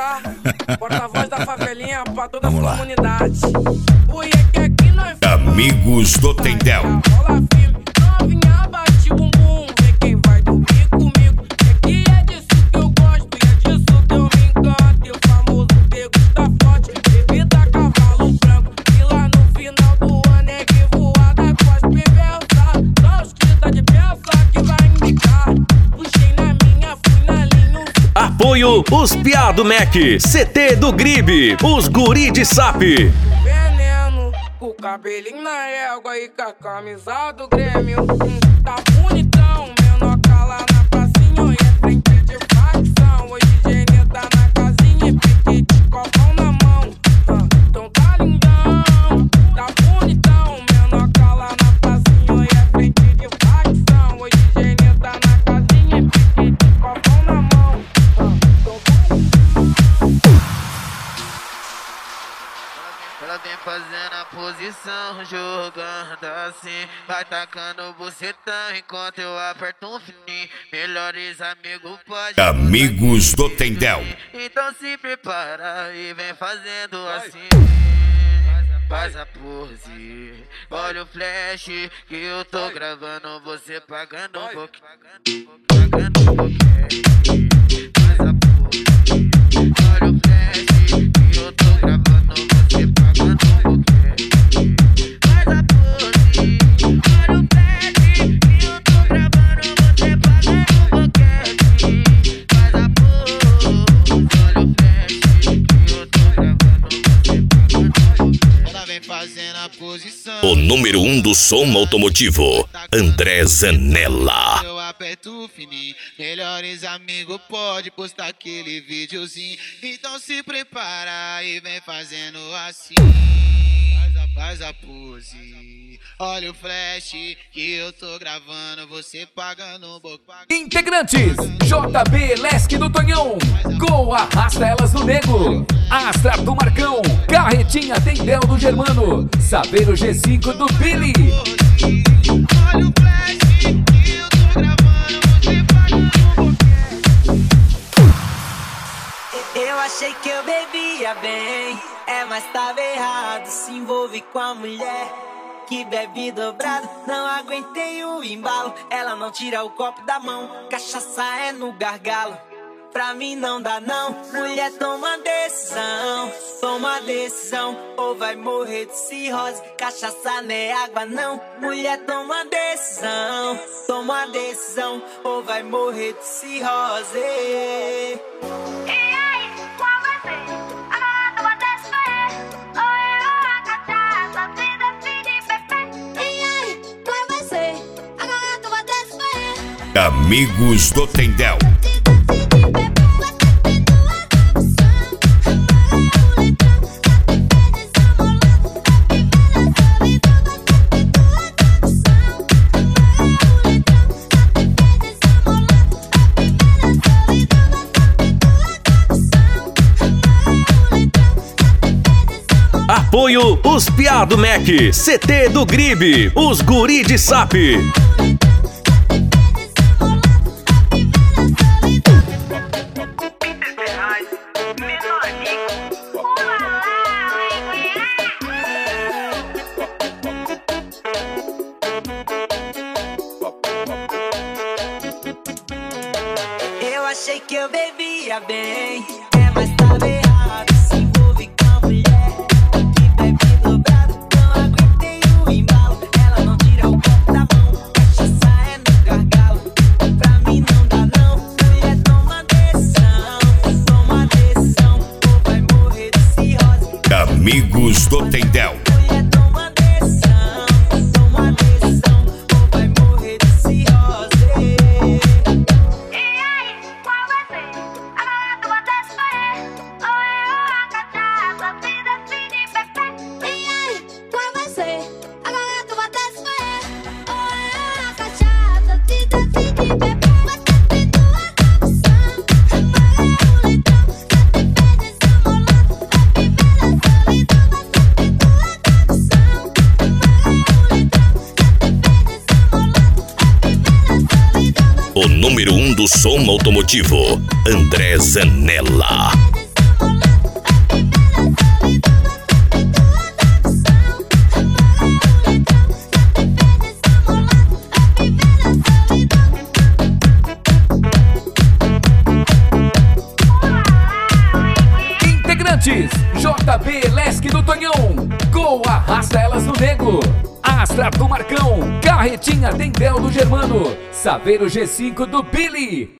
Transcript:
MK, porta-voz da favelinha pra toda a comunidade. O IEC aqui nós Amigos do Tendel. rola firme, novinha bate bumbum. Vê quem vai dormir comigo. É que é disso que eu gosto e é disso que eu me encanto. E o famoso degusta forte, bebida cavalo branco. E lá no final do ano é que voada cospe versa. Só os que tá de peça que vai indicar. Puxei na minha, fui na linha. Apoio os Piá do Mac, CT do Gribe, os Guri de Sap. Veneno, com o cabelinho na égua e com a camisa do Grêmio. Tá bonitão, menor cala na pracinha e é frente de facção. Hoje Gênia tá na casinha e pique de copão na mão. Então tá lindão, tá bonitão, menor cala na pracinha e é frente de facção. Hoje Gênia tá na casinha e pique de copão na mão. Então tá lindão. Ela vem fazendo a posição, jogando assim. Vai tacando bucetão enquanto eu aperto um fininho. Melhores amigos pode. Amigos do Tendel. Então se prepara e vem fazendo assim. Faz a pose, olha o flash que eu tô gravando. Você pagando um pouquinho. Pagando um pouquinho. Faz a pose, olha o flash que eu tô gravando. Você pagando um pouquinho. Faz a pose, olha o flash que eu tô gravando. Você pagando um pouquinho. Faz a pose, olha o flash que eu tô gravando. Você pagando um pouquinho. Ela vem fazendo a posição. O número 1 do som automotivo, André Zanella. Eu aperto fininho, melhores amigos pode postar aquele videozinho. Então se prepara e vem fazendo assim. Faz a pose, olha o flash que eu tô gravando. Você pagando um pouco. Integrantes: JB Lesk do Tonhão, com Arrasta Elas do Nego, Astra do Marcão, Carretinha Tendel do Germano, Saber o G5 do Billy. Olha o flash que eu tô gravando. Você pagando um pouquinho. Eu achei que eu bebia bem, mas tava errado. Se envolve com a mulher que bebe dobrado. Não aguentei o embalo, ela não tira o copo da mão. Cachaça é no gargalo, pra mim não dá não. Mulher, toma decisão, ou vai morrer de cirrose. Cachaça não é água não. Mulher, toma decisão, ou vai morrer de cirrose. Amigos do Tendel. Apoio os Piá do Mac, CT do Gribe, os Guri de Sap. Eu achei que eu bebia bem, mas tava errado. Se envolve com a mulher que bebe dobrado. Não aguentei o embalo, ela não tira o copo da mão. Cachaça é no gargalo, pra mim não dá não. Mulher, toma decisão, ou vai morrer de cirrose. Amigos do Tendel. Mulher, toma decisão, ou vai morrer de cirrose. O número 1 do som automotivo, André Zanella. Nego, Astra do Marcão, Carretinha Dendel do Germano, Saveiro G5 do Billy.